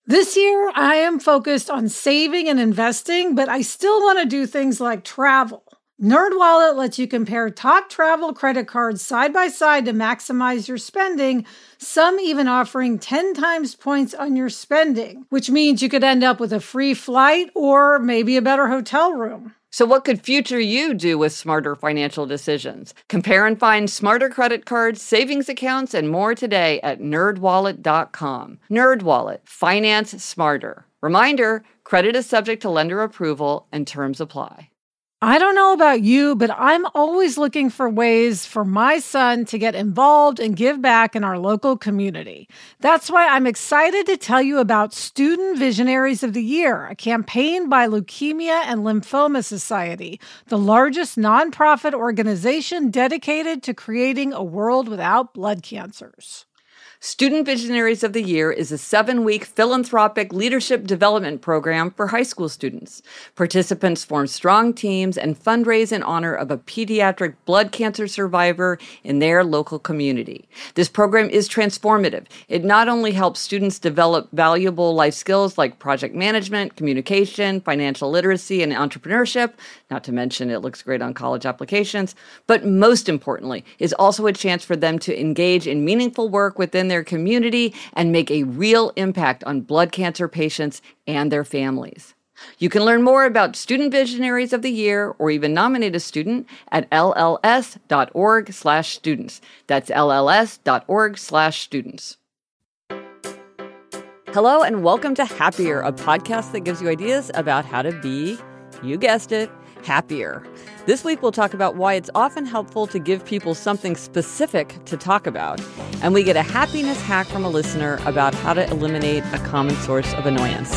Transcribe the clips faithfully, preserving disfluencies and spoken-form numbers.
This year, I am focused on saving and investing, but I still want to do things like travel. NerdWallet lets you compare top travel credit cards side by side to maximize your spending, some even offering ten times points on your spending, which means you could end up with a free flight or maybe a better hotel room. So what could future you do with smarter financial decisions? Compare and find smarter credit cards, savings accounts, and more today at nerd wallet dot com. NerdWallet. Finance smarter. Reminder, credit is subject to lender approval and terms apply. I don't know about you, but I'm always looking for ways for my son to get involved and give back in our local community. That's why I'm excited to tell you about Student Visionaries of the Year, a campaign by Leukemia and Lymphoma Society, the largest nonprofit organization dedicated to creating a world without blood cancers. Student Visionaries of the Year is a seven-week philanthropic leadership development program for high school students. Participants form strong teams and fundraise in honor of a pediatric blood cancer survivor in their local community. This program is transformative. It not only helps students develop valuable life skills like project management, communication, financial literacy, and entrepreneurship, not to mention it looks great on college applications, but most importantly, is also a chance for them to engage in meaningful work within their community and make a real impact on blood cancer patients and their families. You can learn more about Student Visionaries of the Year or even nominate a student at L L S dot org slash students. That's L L S dot org slash students. Hello and welcome to Happier, a podcast that gives you ideas about how to be, you guessed it, happier. This week, we'll talk about why it's often helpful to give people something specific to talk about. And we get a happiness hack from a listener about how to eliminate a common source of annoyance.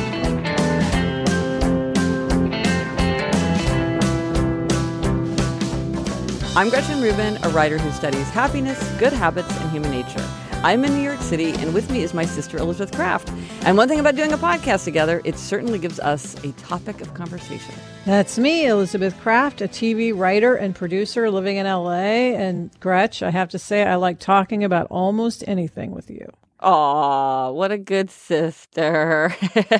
I'm Gretchen Rubin, a writer who studies happiness, good habits, and human nature. I'm in New York City, and with me is my sister, Elizabeth Kraft. And one thing about doing a podcast together, it certainly gives us a topic of conversation. That's me, Elizabeth Kraft, a T V writer and producer living in L A. And Gretch, I have to say, I like talking about almost anything with you. Aw, what a good sister.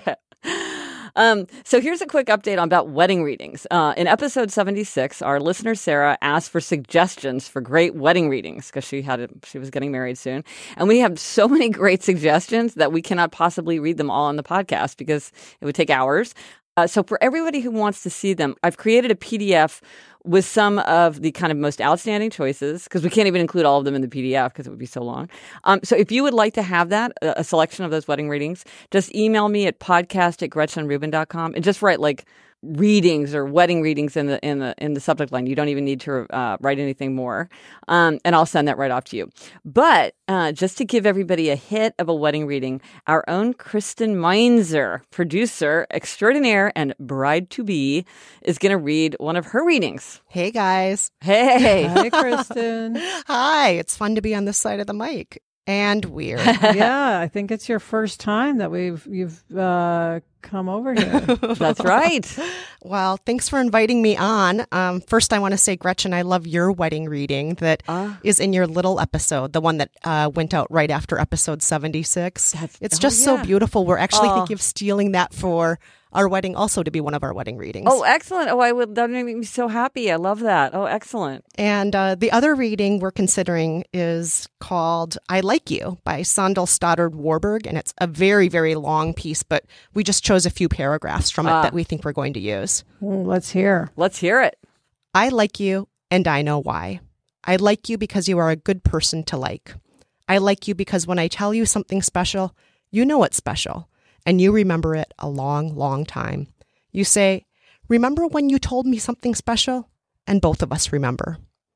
Um, so here's a quick update on about wedding readings. Uh, in episode seventy-six, our listener Sarah asked for suggestions for great wedding readings because she had a, she was getting married soon, and we have so many great suggestions that we cannot possibly read them all on the podcast because it would take hours. Uh, so for everybody who wants to see them, I've created a P D F with some of the kind of most outstanding choices, because we can't even include all of them in the P D F because it would be so long. Um, so if you would like to have that, a, a selection of those wedding readings, just email me at podcast at gretchen rubin dot com and just write like readings or wedding readings in the in the in the subject line. You don't even need to uh, write anything more, um, and I'll send that right off to you. But uh, just to give everybody a hit of a wedding reading, our own Kristen Meinzer, producer extraordinaire and bride to be, is going to read one of her readings. Hey guys! Hey, hi Kristen. Hi! It's fun to be on this side of the mic. And weird. Yeah, I think it's your first time that we've you've uh, come over here. That's right. Well, thanks for inviting me on. Um, first, I want to say, Gretchen, I love your wedding reading that uh, is in your little episode, the one that uh, went out right after episode seventy-six. It's just oh, yeah. so beautiful. We're actually oh. thinking of stealing that for our wedding, also to be one of our wedding readings. Oh, excellent. Oh, I would, that would make me so happy. I love that. Oh, excellent. And uh, the other reading we're considering is called I Like You by Sandal Stoddard Warburg. And it's a very, very long piece, but we just chose a few paragraphs from it uh, that we think we're going to use. Well, let's hear. Let's hear it. I like you, and I know why. I like you because you are a good person to like. I like you because when I tell you something special, you know it's special. And you remember it a long, long time. You say, remember when you told me something special? And both of us remember.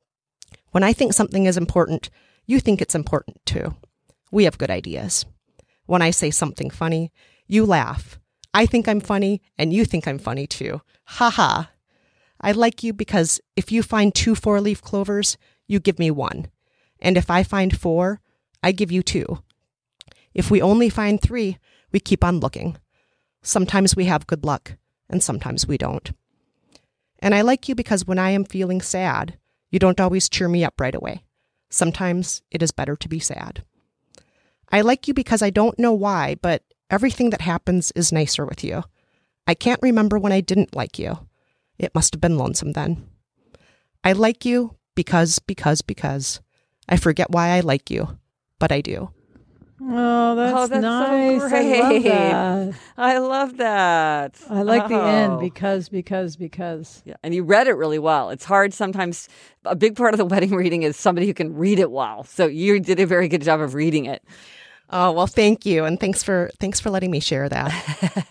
When I think something is important, you think it's important too. We have good ideas. When I say something funny, you laugh. I think I'm funny, and you think I'm funny too. Ha ha. I like you because if you find two four-leaf clovers, you give me one. And if I find four, I give you two. If we only find three, we keep on looking. Sometimes we have good luck, and sometimes we don't. And I like you because when I am feeling sad, you don't always cheer me up right away. Sometimes it is better to be sad. I like you because I don't know why, but Everything that happens is nicer with you. I can't remember when I didn't like you. It must have been lonesome then. I like you because, because, because. I forget why I like you, but I do. Oh, that's, oh, that's nice. So great. I love that. I love that. I like oh. the end because, because, because. Yeah, and you read it really well. It's hard sometimes. A big part of the wedding reading is somebody who can read it well. So you did a very good job of reading it. Oh, well, thank you. And thanks for thanks for letting me share that.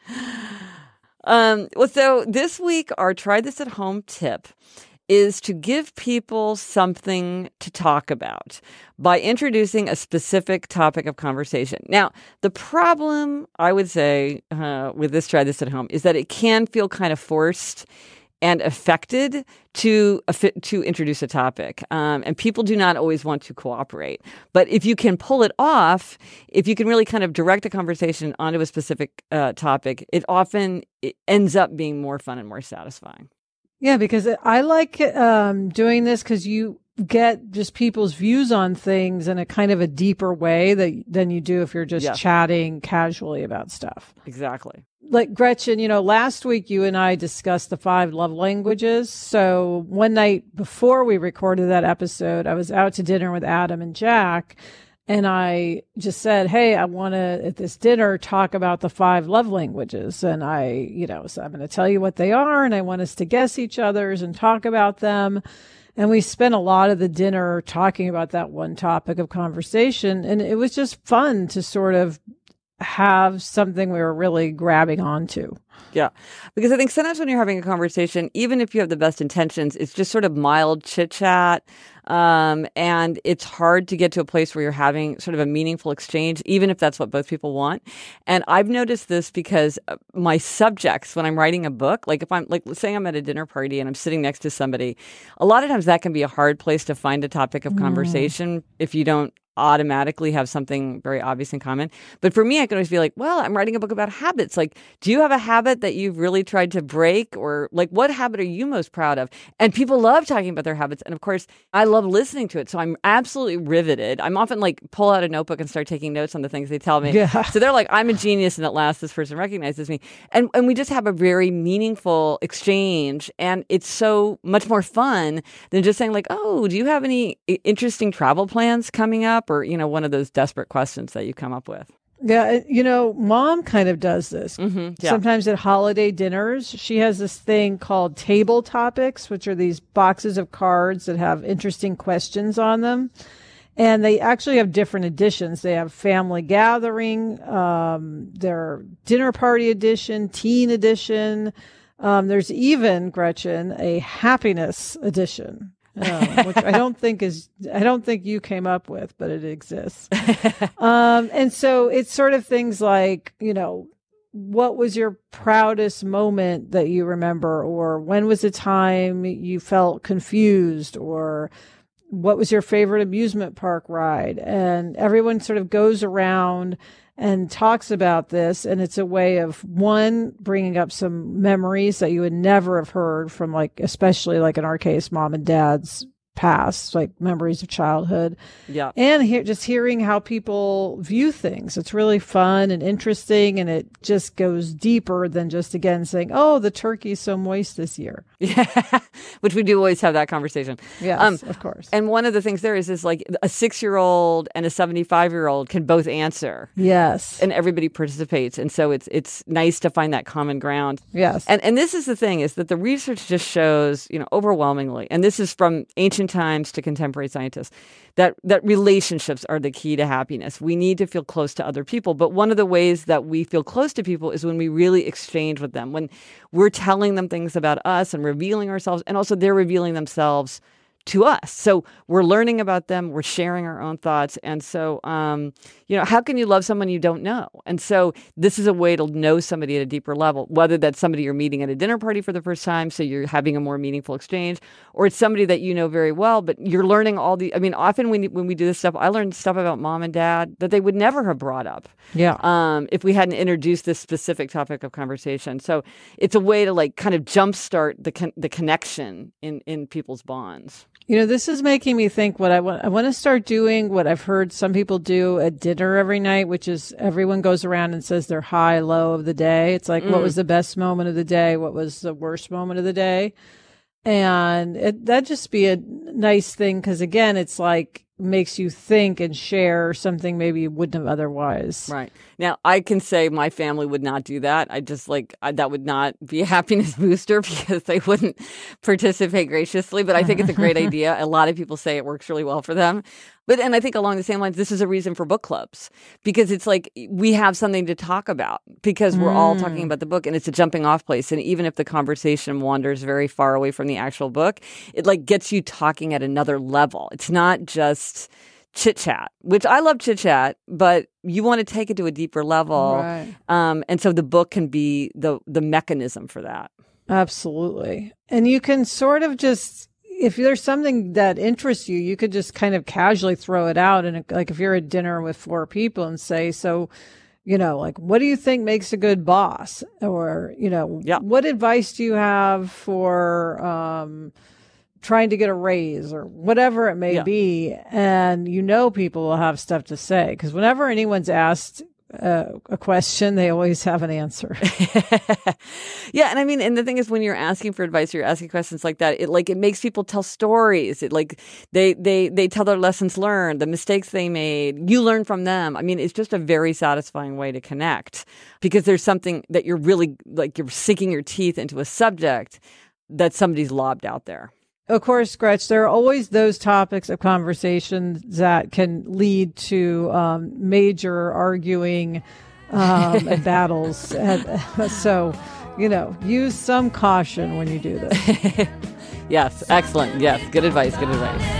um, well, so this week, our Try This at Home tip is to give people something to talk about by introducing a specific topic of conversation. Now, the problem, I would say, uh, with this Try This at Home is that it can feel kind of forced and affected to to introduce a topic. Um, and people do not always want to cooperate. But if you can pull it off, if you can really kind of direct a conversation onto a specific uh, topic, it often it ends up being more fun and more satisfying. Yeah, because I like um, doing this because you get just people's views on things in a kind of a deeper way that, than you do if you're just Yes. chatting casually about stuff. Exactly. Like Gretchen, you know, last week you and I discussed the five love languages. So one night before we recorded that episode, I was out to dinner with Adam and Jack. And I just said, hey, I want to, at this dinner, talk about the five love languages. And I, you know, so I'm going to tell you what they are. And I want us to guess each other's and talk about them. And we spent a lot of the dinner talking about that one topic of conversation. And it was just fun to sort of have something we were really grabbing onto. Yeah. Because I think sometimes when you're having a conversation, even if you have the best intentions, it's just sort of mild chit chat. Um, and it's hard to get to a place where you're having sort of a meaningful exchange, even if that's what both people want. And I've noticed this because my subjects, when I'm writing a book, like if I'm like, let's say I'm at a dinner party and I'm sitting next to somebody, a lot of times that can be a hard place to find a topic of conversation mm. if you don't automatically have something very obvious in common. But for me, I can always be like, well, I'm writing a book about habits. Like, do you have a habit that you've really tried to break? Or like, what habit are you most proud of? And people love talking about their habits. And of course, I love listening to it. So I'm absolutely riveted. I'm often like, pull out a notebook and start taking notes on the things they tell me. Yeah. So they're like, I'm a genius. And at last, this person recognizes me. And, and we just have a very meaningful exchange. And it's so much more fun than just saying like, oh, do you have any interesting travel plans coming up? Or, you know, one of those desperate questions that you come up with. Yeah, you know, Mom kind of does this. Mm-hmm, yeah. Sometimes at holiday dinners, she has this thing called table topics, which are these boxes of cards that have interesting questions on them. And they actually have different editions. They have family gathering, um, their dinner party edition, teen edition. Um, there's even, Gretchen, a happiness edition. um, which I don't think is, I don't think you came up with, but it exists. um, and so it's sort of things like, you know, what was your proudest moment that you remember? Or when was the time you felt confused? Or what was your favorite amusement park ride? And everyone sort of goes around and talks about this. And it's a way of, one, bringing up some memories that you would never have heard from, like, especially like in our case, mom and dad's past, like memories of childhood. Yeah. And here, just hearing how people view things. It's really fun and interesting. And it just goes deeper than just, again, saying, oh, the turkey's so moist this year. Yeah. Which we do always have that conversation. Yes, um, of course. And one of the things there is, is like a six-year-old and a seventy-five-year-old can both answer. Yes. And everybody participates. And so it's it's nice to find that common ground. Yes. And and this is the thing, is that the research just shows, you know, overwhelmingly, and this is from ancient times to contemporary scientists, that that relationships are the key to happiness. We need to feel close to other people. But one of the ways that we feel close to people is when we really exchange with them, when we're telling them things about us and revealing ourselves, and also they're revealing themselves to us. So we're learning about them, we're sharing our own thoughts. And so, um, you know, how can you love someone you don't know? And so this is a way to know somebody at a deeper level, whether that's somebody you're meeting at a dinner party for the first time, so you're having a more meaningful exchange, or it's somebody that you know very well, but you're learning all the, I mean, often when, when we do this stuff, I learned stuff about mom and dad that they would never have brought up. Yeah. Um, if we hadn't introduced this specific topic of conversation. So it's a way to like kind of jumpstart the con- the connection in, in people's bonds. You know, this is making me think what I want. I want to start doing what I've heard some people do at dinner dinner every night, which is everyone goes around and says their high, low of the day. It's like, mm. what was the best moment of the day? What was the worst moment of the day? And it, that'd just be a nice thing. Cause again, it's like, makes you think and share something maybe you wouldn't have otherwise. Right. Now, I can say my family would not do that. I just like, I, that would not be a happiness booster because they wouldn't participate graciously. But I think it's a great idea. A lot of people say it works really well for them. But, and I think along the same lines, this is a reason for book clubs because it's like we have something to talk about because we're mm. all talking about the book and it's a jumping off place. And even if the conversation wanders very far away from the actual book, it like gets you talking at another level. It's not just chit chat, which I love chit chat, but you want to take it to a deeper level. Right. Um, and so the book can be the the mechanism for that. Absolutely. And you can sort of just, if there's something that interests you, you could just kind of casually throw it out. And like if you're at dinner with four people and say, so, you know, like, what do you think makes a good boss? Or, you know, yeah. what advice do you have for um, trying to get a raise or whatever it may yeah. be? And you know people will have stuff to say because whenever anyone's asked Uh, a question, they always have an answer. Yeah, and I mean, and the thing is, when you're asking for advice, or you're asking questions like that, it like it makes people tell stories. It like they they they tell their lessons learned, the mistakes they made. You learn from them. I mean, it's just a very satisfying way to connect because there's something that you're really like you're sinking your teeth into a subject that somebody's lobbed out there. Of course, Gretch, there are always those topics of conversation that can lead to um, major arguing um, and battles. And, uh, so, you know, use some caution when you do this. Yes, excellent. Yes, good advice, good advice.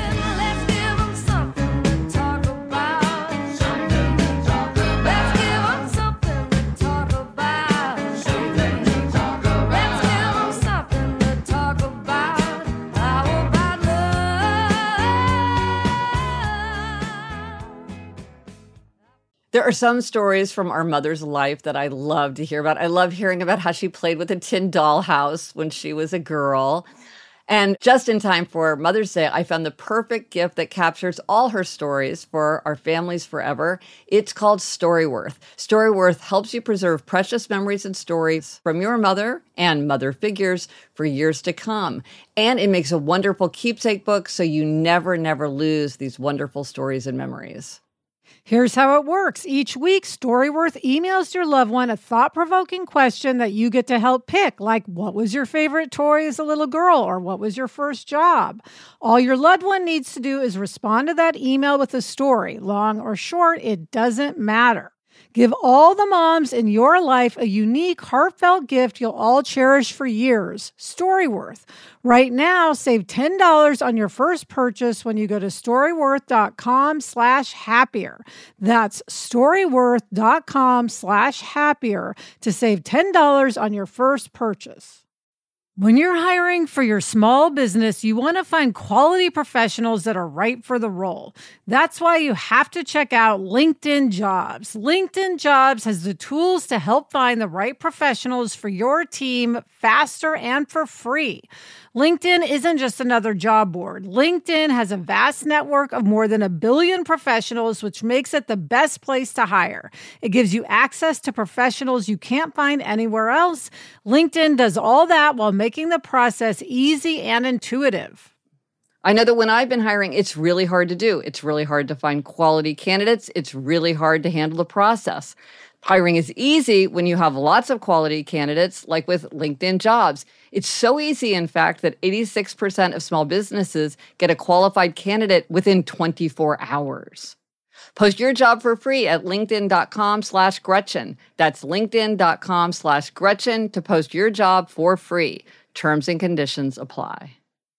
There are some stories from our mother's life that I love to hear about. I love hearing about how she played with a tin dollhouse when she was a girl. And just in time for Mother's Day, I found the perfect gift that captures all her stories for our families forever. It's called Storyworth. Storyworth helps you preserve precious memories and stories from your mother and mother figures for years to come. And it makes a wonderful keepsake book so you never, never lose these wonderful stories and memories. Here's how it works. Each week, Storyworth emails your loved one a thought-provoking question that you get to help pick, like what was your favorite toy as a little girl or what was your first job? All your loved one needs to do is respond to that email with a story. Long or short, it doesn't matter. Give all the moms in your life a unique, heartfelt gift you'll all cherish for years. Storyworth. Right now, save ten dollars on your first purchase when you go to storyworth.com slash happier. That's storyworth.com slash happier to save ten dollars on your first purchase. When you're hiring for your small business, you want to find quality professionals that are right for the role. That's why you have to check out LinkedIn Jobs. LinkedIn Jobs has the tools to help find the right professionals for your team faster and for free. LinkedIn isn't just another job board. LinkedIn has a vast network of more than a billion professionals, which makes it the best place to hire. It gives you access to professionals you can't find anywhere else. LinkedIn does all that while making the process easy and intuitive. I know that when I've been hiring, it's really hard to do. It's really hard to find quality candidates. It's really hard to handle the process. Hiring is easy when you have lots of quality candidates, like with LinkedIn Jobs. It's so easy, in fact, that eighty-six percent of small businesses get a qualified candidate within twenty-four hours. Post your job for free at linkedin.com slash Gretchen. That's linkedin.com slash Gretchen to post your job for free. Terms and conditions apply.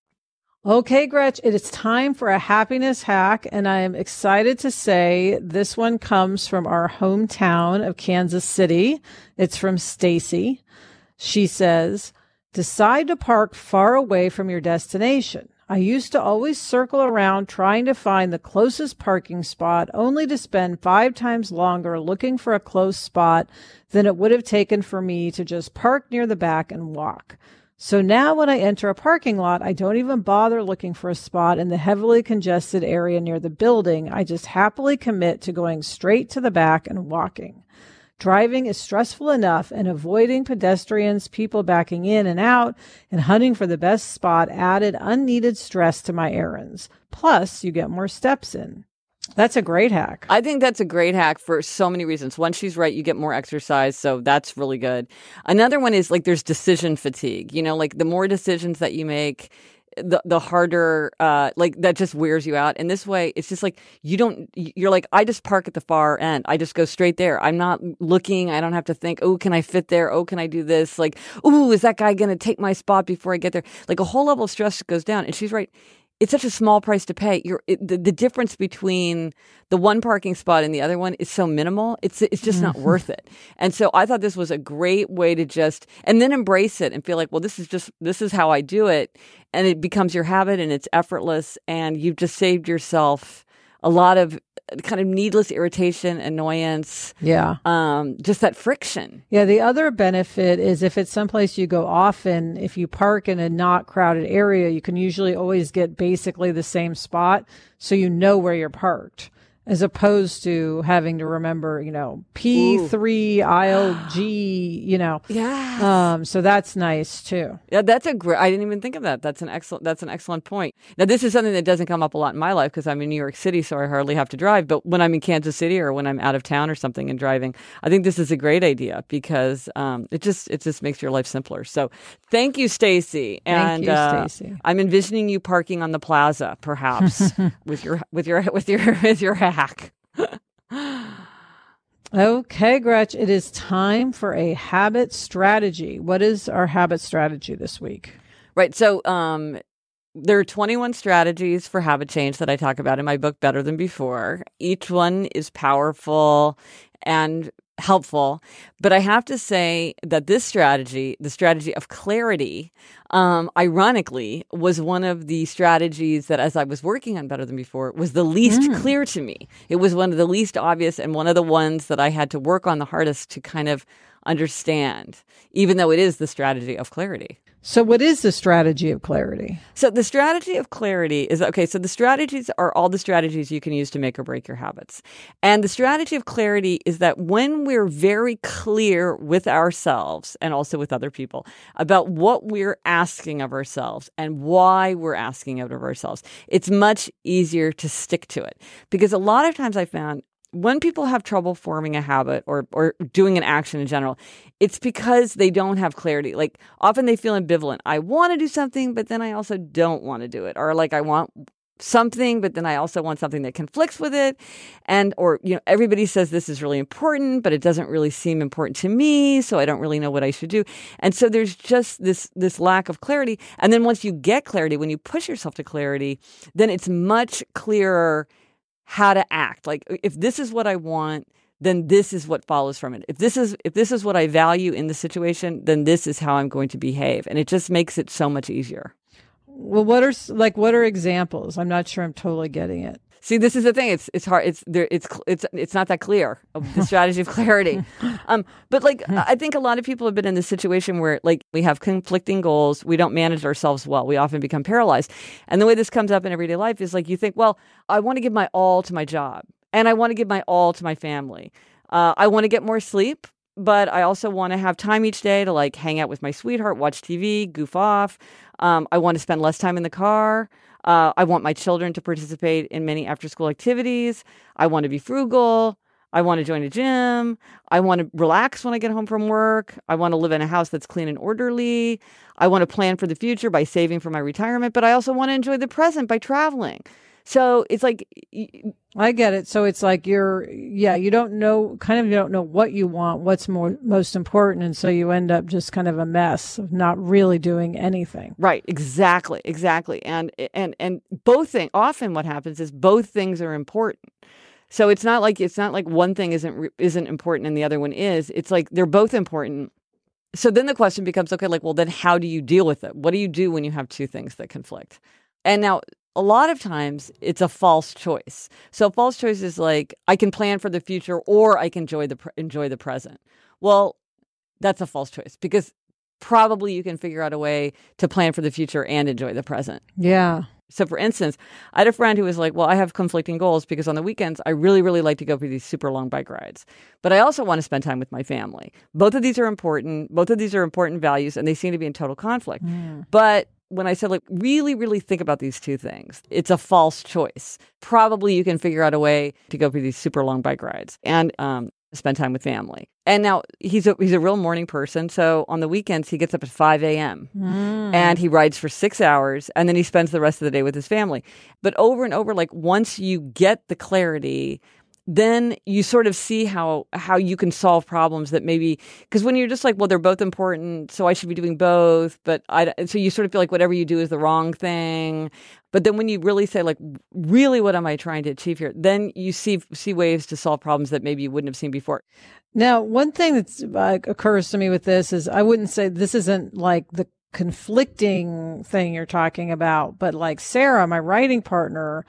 Okay, Gretch, it is time for a happiness hack, and I am excited to say this one comes from our hometown of Kansas City. It's from Stacy. She says, decide to park far away from your destination. I used to always circle around trying to find the closest parking spot, only to spend five times longer looking for a close spot than it would have taken for me to just park near the back and walk. So now when I enter a parking lot, I don't even bother looking for a spot in the heavily congested area near the building. I just happily commit to going straight to the back and walking. Driving is stressful enough, and avoiding pedestrians, people backing in and out, and hunting for the best spot added unneeded stress to my errands. Plus, you get more steps in. That's a great hack. I think that's a great hack for so many reasons. One, she's right. You get more exercise. So that's really good. Another one is like there's decision fatigue. You know, like the more decisions that you make, the the harder, uh, like that just wears you out. And this way, it's just like you don't, you're like, I just park at the far end. I just go straight there. I'm not looking. I don't have to think, oh, can I fit there? Oh, can I do this? Like, oh, is that guy going to take my spot before I get there? Like a whole level of stress goes down. And she's right. It's such a small price to pay. You're it, the, the difference between the one parking spot and the other one is so minimal. It's it's just not worth it. And so I thought this was a great way to just and then embrace it and feel like, well, this is just this is how I do it, and it becomes your habit and it's effortless, and you've just saved yourself a lot of kind of needless irritation, annoyance. Yeah. Um, just that friction. Yeah. The other benefit is if it's someplace you go often, if you park in a not crowded area, you can usually always get basically the same spot. So you know where you're parked, as opposed to having to remember, you know, P three aisle G, you know. Yeah. Um, so that's nice too. Yeah, that's a great, I didn't even think of that. That's an excellent, that's an excellent point. Now, this is something that doesn't come up a lot in my life because I'm in New York City, so I hardly have to drive. But when I'm in Kansas City or when I'm out of town or something and driving, I think this is a great idea because um, it just, it just makes your life simpler. So thank you, Stacey. Thank and, you, uh, Stacey. I'm envisioning you parking on the plaza, perhaps, with your, with your, with your, with your hack. Okay, Gretch, it is time for a habit strategy. What is our habit strategy this week? Right. So um, there are twenty-one strategies for habit change that I talk about in my book, Better Than Before. Each one is powerful and helpful. But I have to say that this strategy, the strategy of clarity, um, ironically, was one of the strategies that as I was working on Better Than Before was the least mm. clear to me. It was one of the least obvious and one of the ones that I had to work on the hardest to kind of understand, even though it is the strategy of clarity. So what is the strategy of clarity? So the strategy of clarity is, okay, so the strategies are all the strategies you can use to make or break your habits. And the strategy of clarity is that when we're very clear with ourselves and also with other people about what we're asking of ourselves and why we're asking it of ourselves, it's much easier to stick to it. Because a lot of times I found when people have trouble forming a habit or or doing an action in general, it's because they don't have clarity. Like often they feel ambivalent. I want to do something, but then I also don't want to do it. Or like I want something, but then I also want something that conflicts with it. And or, you know, everybody says this is really important, but it doesn't really seem important to me. So I don't really know what I should do. And so there's just this this lack of clarity. And then once you get clarity, when you push yourself to clarity, then it's much clearer how to act. Like if this is what I want, then this is what follows from it. If this is if this is what I value in the situation, then this is how I'm going to behave. And it just makes it so much easier. Well, what are like what are examples? I'm not sure I'm totally getting it. See, this is the thing. It's it's hard. It's there. It's it's it's not that clear. The strategy of clarity. Um, but like I think a lot of people have been in this situation where like we have conflicting goals. We don't manage ourselves well. We often become paralyzed. And the way this comes up in everyday life is like you think, well, I want to give my all to my job, and I want to give my all to my family. Uh, I want to get more sleep, but I also want to have time each day to like hang out with my sweetheart, watch T V, goof off. Um, I want to spend less time in the car. Uh, I want my children to participate in many after-school activities. I want to be frugal. I want to join a gym. I want to relax when I get home from work. I want to live in a house that's clean and orderly. I want to plan for the future by saving for my retirement, but I also want to enjoy the present by traveling. So it's like... I get it. So it's like you're, yeah, you don't know, kind of you don't know what you want, what's more most important. And so you end up just kind of a mess of not really doing anything. Right. Exactly. Exactly. And, and, and both things, often what happens is both things are important. So it's not like, it's not like one thing isn't, isn't important and the other one is. It's like they're both important. So then the question becomes, okay, like, well, then how do you deal with it? What do you do when you have two things that conflict? And now, a lot of times it's a false choice. So false choice is like, I can plan for the future or I can enjoy the enjoy the present. Well, that's a false choice because probably you can figure out a way to plan for the future and enjoy the present. Yeah. So for instance, I had a friend who was like, well, I have conflicting goals because on the weekends, I really, really like to go for these super long bike rides. But I also want to spend time with my family. Both of these are important. Both of these are important values, and they seem to be in total conflict. Mm. But when I said, like, really, really think about these two things, it's a false choice. Probably you can figure out a way to go for these super long bike rides and um, spend time with family. And now he's a, he's a real morning person. So on the weekends, he gets up at five a.m. Mm. and he rides for six hours and then he spends the rest of the day with his family. But over and over, like once you get the clarity, then you sort of see how how you can solve problems that maybe, because when you're just like, well, they're both important, so I should be doing both. But I, so you sort of feel like whatever you do is the wrong thing. But then when you really say, like, really, what am I trying to achieve here? Then you see see ways to solve problems that maybe you wouldn't have seen before. Now, one thing that uh, occurs to me with this is I wouldn't say this isn't like the conflicting thing you're talking about, but like Sarah, my writing partner,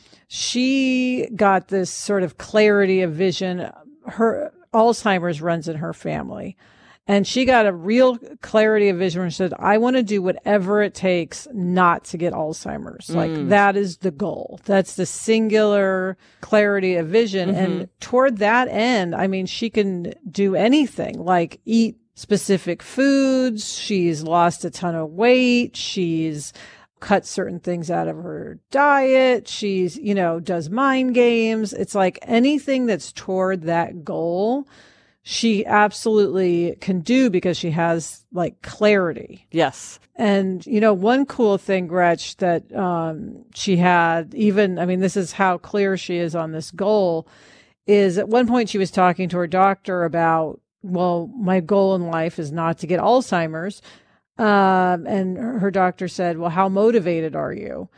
she got this sort of clarity of vision. Her Alzheimer's runs in her family. And she got a real clarity of vision when she said, I want to do whatever it takes not to get Alzheimer's. Mm. Like that is the goal. That's the singular clarity of vision. Mm-hmm. And toward that end, I mean, she can do anything like eat specific foods. She's lost a ton of weight. She's cut certain things out of her diet. She's, you know, does mind games. It's like anything that's toward that goal, she absolutely can do because she has like clarity. Yes. And, you know, one cool thing, Gretch, that um, she had, even, I mean, this is how clear she is on this goal, is at one point she was talking to her doctor about, well, my goal in life is not to get Alzheimer's. Um, and her doctor said, well, how motivated are you?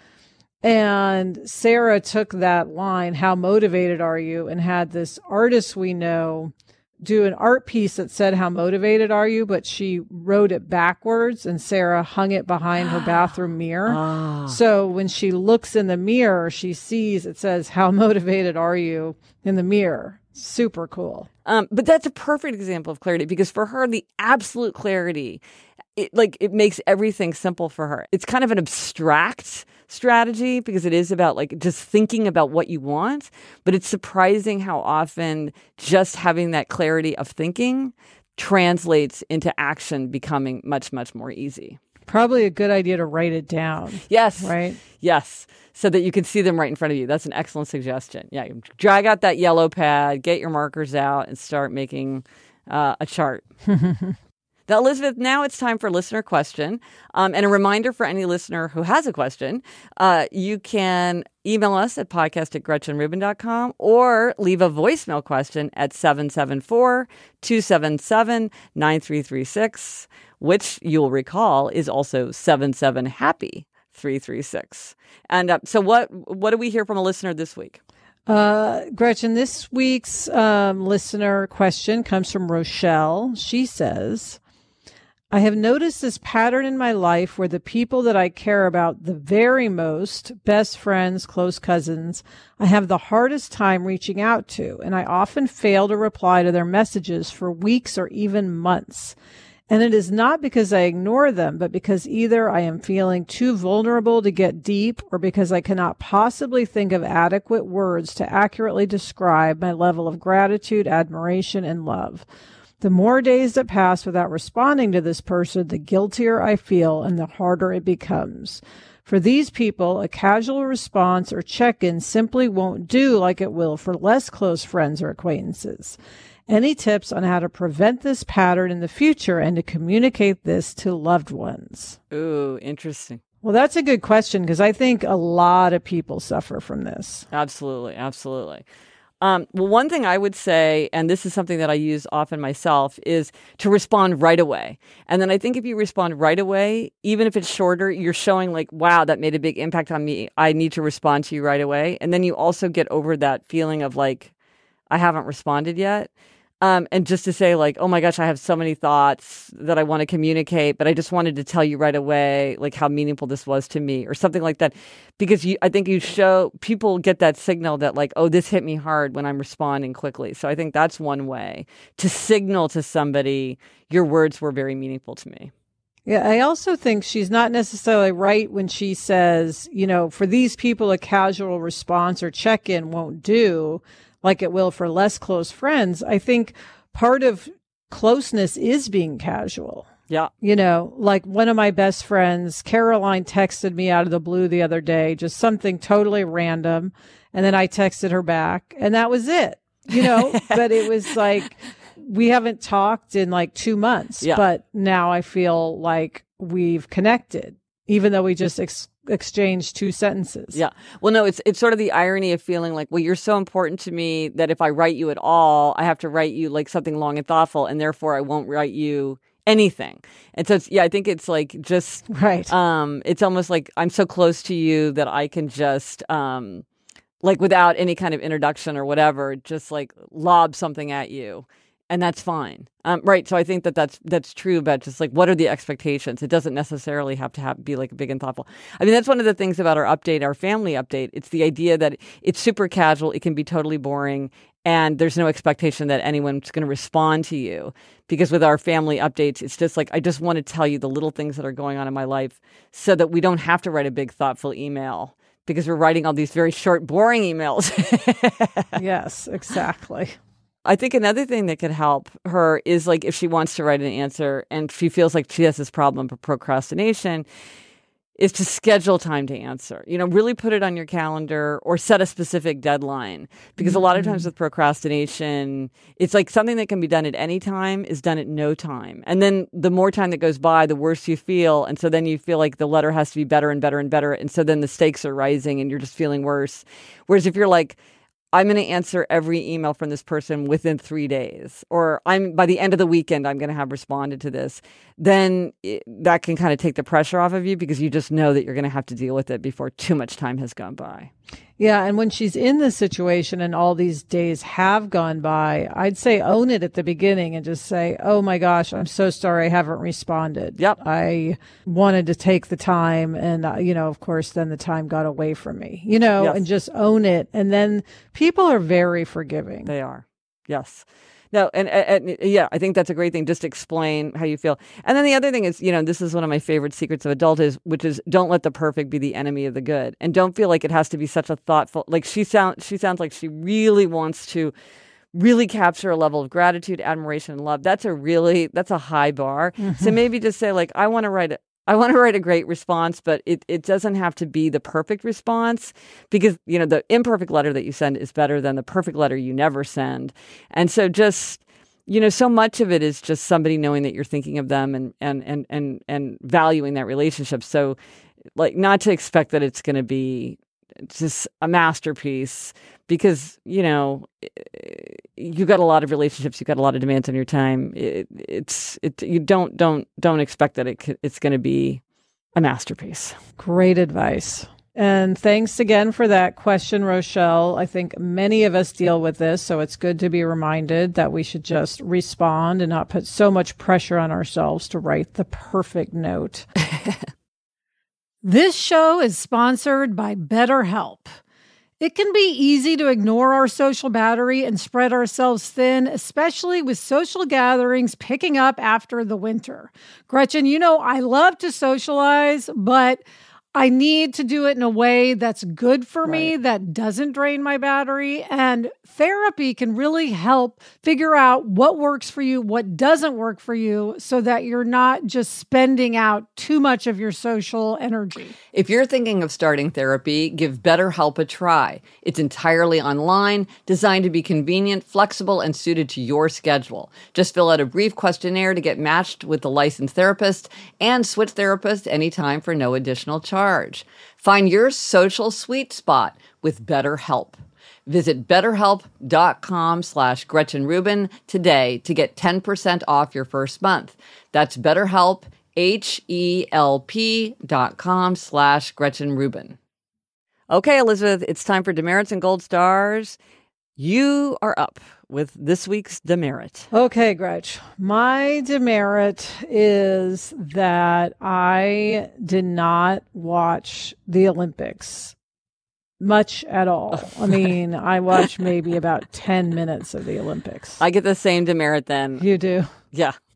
And Sarah took that line, how motivated are you? And had this artist we know do an art piece that said, how motivated are you? But she wrote it backwards and Sarah hung it behind her bathroom mirror. Oh. So when she looks in the mirror, she sees it says, how motivated are you in the mirror? Super cool. Um, but that's a perfect example of clarity because for her, the absolute clarity, it, like it makes everything simple for her. It's kind of an abstract strategy because it is about like just thinking about what you want, but it's surprising how often just having that clarity of thinking translates into action becoming much, much more easy. Probably a good idea to write it down. Yes. Right? Yes. So that you can see them right in front of you. That's an excellent suggestion. Yeah. Drag out that yellow pad, get your markers out, and start making uh, a chart. Now, Elizabeth, now it's time for listener question. Um, and a reminder for any listener who has a question, uh, you can email us at podcast at gretchen rubin dot com or leave a voicemail question at seven seven four, two seven seven, nine three three six, which you'll recall is also seven seven happy three three six. And uh, so what, what do we hear from a listener this week? Uh, Gretchen, this week's um, listener question comes from Rochelle. She says, I have noticed this pattern in my life where the people that I care about the very most, best friends, close cousins, I have the hardest time reaching out to, and I often fail to reply to their messages for weeks or even months. And it is not because I ignore them, but because either I am feeling too vulnerable to get deep or because I cannot possibly think of adequate words to accurately describe my level of gratitude, admiration, and love. The more days that pass without responding to this person, the guiltier I feel and the harder it becomes. For these people, a casual response or check-in simply won't do like it will for less close friends or acquaintances. Any tips on how to prevent this pattern in the future and to communicate this to loved ones? Ooh, interesting. Well, that's a good question because I think a lot of people suffer from this. Absolutely, absolutely. Um, well, one thing I would say, and this is something that I use often myself, is to respond right away. And then I think if you respond right away, even if it's shorter, you're showing like, wow, that made a big impact on me. I need to respond to you right away. And then you also get over that feeling of like, I haven't responded yet. Um, and just to say like, oh my gosh, I have so many thoughts that I want to communicate, but I just wanted to tell you right away, like how meaningful this was to me or something like that. Because you, I think you show, people get that signal that like, oh, this hit me hard when I'm responding quickly. So I think that's one way to signal to somebody, your words were very meaningful to me. Yeah, I also think she's not necessarily right when she says, you know, for these people, a casual response or check-in won't do like it will for less close friends. I think part of closeness is being casual. Yeah. You know, like one of my best friends, Caroline, texted me out of the blue the other day, just something totally random. And then I texted her back and that was it, you know, but it was like, we haven't talked in like two months, yeah. but now I feel like we've connected, even though we just ex- exchanged two sentences. Yeah. Well, no, it's it's sort of the irony of feeling like, well, you're so important to me that if I write you at all, I have to write you like something long and thoughtful, and therefore I won't write you anything. And so, it's, yeah, I think it's like just, right. Um, it's almost like I'm so close to you that I can just, um, like without any kind of introduction or whatever, just like lob something at you. And that's fine. Um, right. So I think that that's, that's true about just like, what are the expectations? It doesn't necessarily have to have, be like big and thoughtful. I mean, that's one of the things about our update, our family update. It's the idea that it's super casual. It can be totally boring. And there's no expectation that anyone's going to respond to you. Because with our family updates, it's just like, I just want to tell you the little things that are going on in my life so that we don't have to write a big, thoughtful email. Because we're writing all these very short, boring emails. Yes, exactly. I think another thing that could help her is like if she wants to write an answer and she feels like she has this problem of procrastination, is to schedule time to answer. You know, really put it on your calendar or set a specific deadline. Because a lot of times with procrastination, it's like something that can be done at any time is done at no time. And then the more time that goes by, the worse you feel. And so then you feel like the letter has to be better and better and better. And so then the stakes are rising and you're just feeling worse. Whereas if you're like, I'm going to answer every email from this person within three days, or I'm by the end of the weekend, I'm going to have responded to this, then it, that can kind of take the pressure off of you because you just know that you're going to have to deal with it before too much time has gone by. Yeah. And when she's in this situation and all these days have gone by, I'd say own it at the beginning and just say, oh my gosh, I'm so sorry I haven't responded. Yep. I wanted to take the time and, uh, you know, of course, then the time got away from me, you know, yes. and just own it. And then people are very forgiving. They are. Yes. No, and, and, and yeah, I think that's a great thing. Just explain how you feel. And then the other thing is, you know, this is one of my favorite secrets of adult is, which is don't let the perfect be the enemy of the good. And don't feel like it has to be such a thoughtful, like she sound, she sounds like she really wants to really capture a level of gratitude, admiration, and love. That's a really, that's a high bar. Mm-hmm. So maybe just say like, I want to write a, I want to write a great response, but it, it doesn't have to be the perfect response because, you know, the imperfect letter that you send is better than the perfect letter you never send. And so just, you know, so much of it is just somebody knowing that you're thinking of them and, and, and, and, and valuing that relationship. So like not to expect that it's going to be just a masterpiece because, you know, you got a lot of relationships, you got a lot of demands on your time. It, it's it you don't don't don't expect that it it's going to be a masterpiece. Great advice. And thanks again for that question, Rochelle. I think many of us deal with this, so it's good to be reminded that we should just respond and not put so much pressure on ourselves to write the perfect note. This show is sponsored by BetterHelp. It can be easy to ignore our social battery and spread ourselves thin, especially with social gatherings picking up after the winter. Gretchen, you know, I love to socialize, but I need to do it in a way that's good for right. me, that doesn't drain my battery. And therapy can really help figure out what works for you, what doesn't work for you, so that you're not just spending out too much of your social energy. If you're thinking of starting therapy, give BetterHelp a try. It's entirely online, designed to be convenient, flexible, and suited to your schedule. Just fill out a brief questionnaire to get matched with the licensed therapist and switch therapists anytime for no additional charge. Charge. Find your social sweet spot with BetterHelp. Visit betterhelp.com slash Gretchen Rubin today to get ten percent off your first month. That's BetterHelp, H-E-L-P dot com slash Gretchen Rubin. Okay, Elizabeth, it's time for demerits and gold stars. You are up with this week's demerit. Okay, Gretch. My demerit is that I did not watch the Olympics much at all. I mean, I watched maybe about ten minutes of the Olympics. I get the same demerit then. You do? Yeah.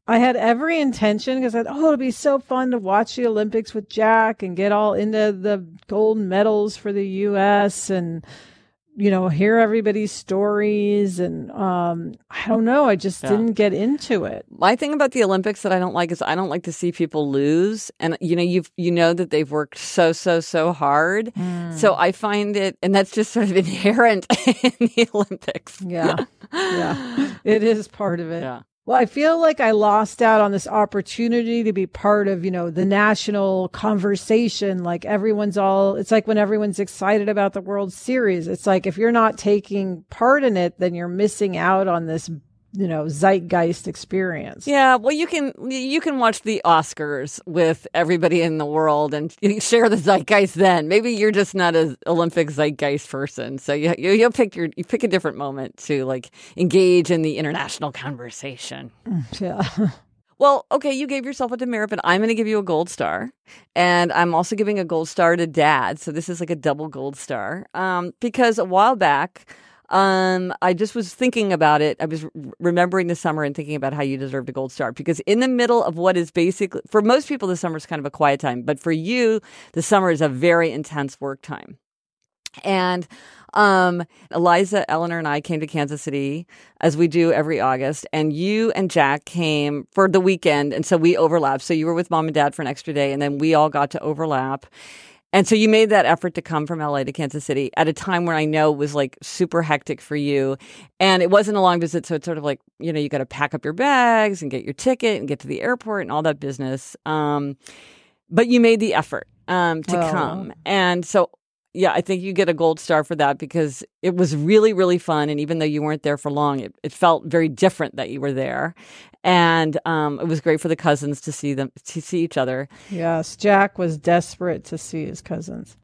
I had every intention because I thought, oh, it'll be so fun to watch the Olympics with Jack and get all into the gold medals for the U S and, you know, hear everybody's stories. And um, I don't know. I just yeah. didn't get into it. My thing about the Olympics that I don't like is I don't like to see people lose. And, you know, you you know that they've worked so, so, so hard. Mm. So I find it, and that's just sort of inherent in the Olympics. Yeah. Yeah. It is part of it. Yeah. Well, I feel like I lost out on this opportunity to be part of, you know, the national conversation. Like everyone's all, it's like when everyone's excited about the World Series. It's like if you're not taking part in it, then you're missing out on this, you know, zeitgeist experience. Yeah, well, you can you can watch the Oscars with everybody in the world and share the zeitgeist. Then maybe you're just not an Olympic zeitgeist person, so you, you you'll pick your you pick a different moment to like engage in the international conversation. Yeah. Well, okay, you gave yourself a demerit, but I'm going to give you a gold star, and I'm also giving a gold star to Dad. So this is like a double gold star, um, because a while back. Um, I just was thinking about it. I was remembering the summer and thinking about how you deserved a gold star, because in the middle of what is basically, for most people, the summer is kind of a quiet time. But for you, the summer is a very intense work time. And um, Eliza, Eleanor, and I came to Kansas City, as we do every August. And you and Jack came for the weekend. And so we overlapped. So you were with Mom and Dad for an extra day, and then we all got to overlap. And so you made that effort to come from L A to Kansas City at a time when I know was like super hectic for you. And it wasn't a long visit. So it's sort of like, you know, you got to pack up your bags and get your ticket and get to the airport and all that business. Um, but you made the effort um, to oh. come. And so, yeah, I think you get a gold star for that, because it was really, really fun. And even though you weren't there for long, it, it felt very different that you were there. And um, it was great for the cousins to see them, to see each other. Yes, Jack was desperate to see his cousins.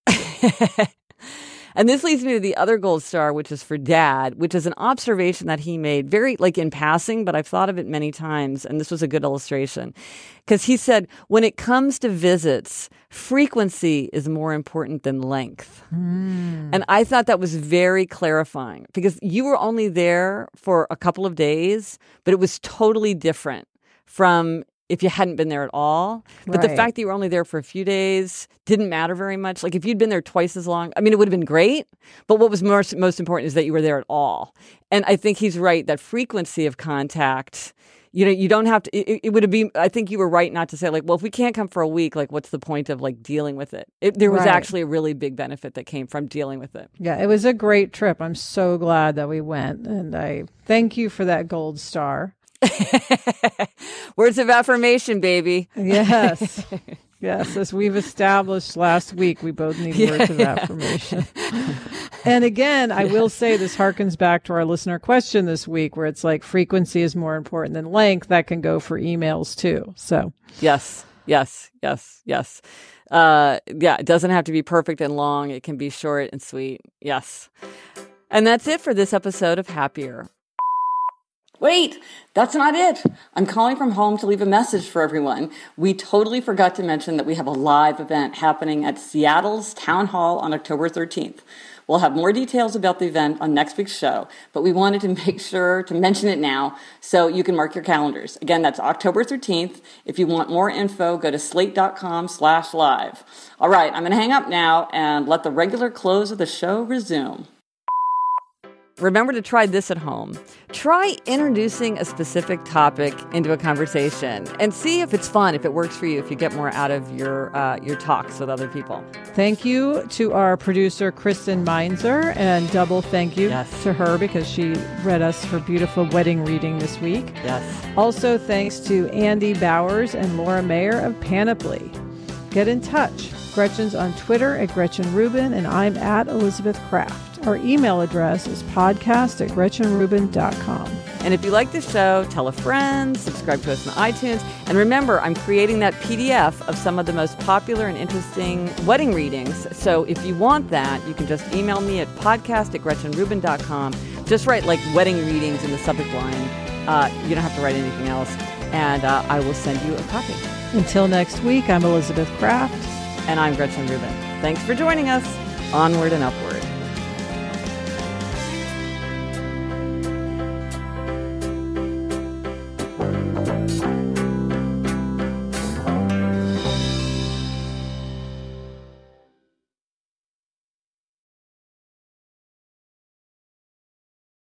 And this leads me to the other gold star, which is for Dad, which is an observation that he made very like in passing, but I've thought of it many times. And this was a good illustration, because he said, when it comes to visits, frequency is more important than length. Mm. And I thought that was very clarifying, because you were only there for a couple of days, but it was totally different from if you hadn't been there at all. But right. the fact that you were only there for a few days didn't matter very much. Like if you'd been there twice as long, I mean, it would have been great. But what was most, most important is that you were there at all. And I think he's right, that frequency of contact, you know, you don't have to, it, it would have been, I think you were right not to say like, well, if we can't come for a week, like what's the point of like dealing with it? it there was right. actually a really big benefit that came from dealing with it. Yeah, it was a great trip. I'm so glad that we went. And I thank you for that gold star. Words of affirmation, baby. Yes. Yes. As we've established last week, we both need yeah. words of affirmation. And again, I will say this harkens back to our listener question this week, where it's like frequency is more important than length. That can go for emails too. So yes, yes, yes, yes. Uh, yeah, it doesn't have to be perfect and long. It can be short and sweet. Yes. And that's it for this episode of Happier. Wait, that's not it. I'm calling from home to leave a message for everyone. We totally forgot to mention that we have a live event happening at Seattle's Town Hall on October thirteenth. We'll have more details about the event on next week's show, but we wanted to make sure to mention it now so you can mark your calendars. Again, that's October thirteenth. If you want more info, go to slate.com slash live. All right, I'm going to hang up now and let the regular close of the show resume. Remember to try this at home. Try introducing a specific topic into a conversation and see if it's fun, if it works for you, if you get more out of your uh, your talks with other people. Thank you to our producer, Kristen Meinzer, and double thank you yes. to her because she read us her beautiful wedding reading this week. Yes. Also, thanks to Andy Bowers and Laura Mayer of Panoply. Get in touch. Gretchen's on Twitter at Gretchen Rubin, and I'm at Elizabeth Kraft. Our email address is podcast at gretchen rubin dot com. And if you like this show, tell a friend, subscribe to us on iTunes. And remember, I'm creating that P D F of some of the most popular and interesting wedding readings. So if you want that, you can just email me at podcast at gretchen rubin dot com. Just write like wedding readings in the subject line. Uh, you don't have to write anything else. And uh, I will send you a copy. Until next week, I'm Elizabeth Kraft. And I'm Gretchen Rubin. Thanks for joining us. Onward and upward.